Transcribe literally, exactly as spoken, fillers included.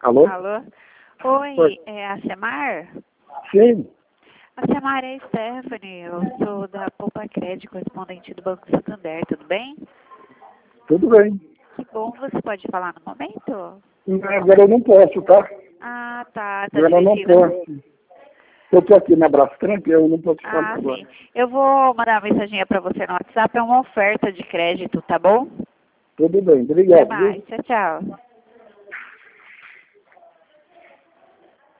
Alô? Alô? Oi, Oi. é a Semar? Sim, A Semar é a Stephanie, eu sou da Poupa Crédito, correspondente do Banco Santander, tudo bem? tudo bem. Que bom, você pode falar no momento? Agora eu não posso, tá? Ah, tá, tá Agora eu não dirigindo. posso. Eu tô aqui na Brastemp, eu não posso falar Ah, agora. sim. Eu vou mandar uma mensaginha pra você no WhatsApp, é uma oferta de crédito, tá bom? Tudo bem, Até obrigado, viu? mais, tchau, tchau.